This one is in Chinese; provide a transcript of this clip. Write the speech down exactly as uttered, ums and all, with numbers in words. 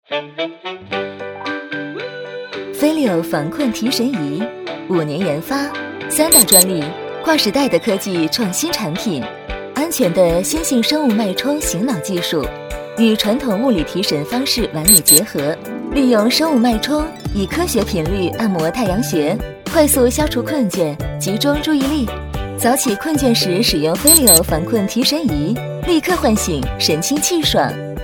飞利欧防困提神仪，五年研发，三大专利，跨时代的科技创新产品，安全的新型生物脉冲醒脑技术，与传统物理提神方式完美结合，利用生物脉冲以科学频率按摩太阳穴，快速消除困倦，集中注意力。早起困倦时使用飞利欧防困提神仪，立刻唤醒神清气爽。